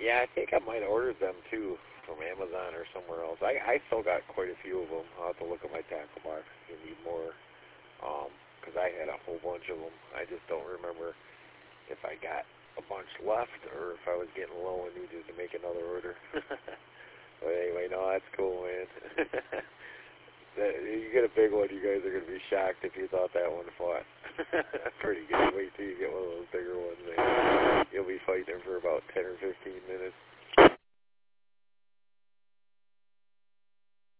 Yeah, I think I might have ordered them too from Amazon or somewhere else. I still got quite a few of them. I'll have to look at my tackle box if you need more. Because I had a whole bunch of them. I just don't remember if I got a bunch left or if I was getting low and needed to make another order. But anyway, no, that's cool, man. You get a big one, you guys are going to be shocked if you thought that one fought. Pretty good.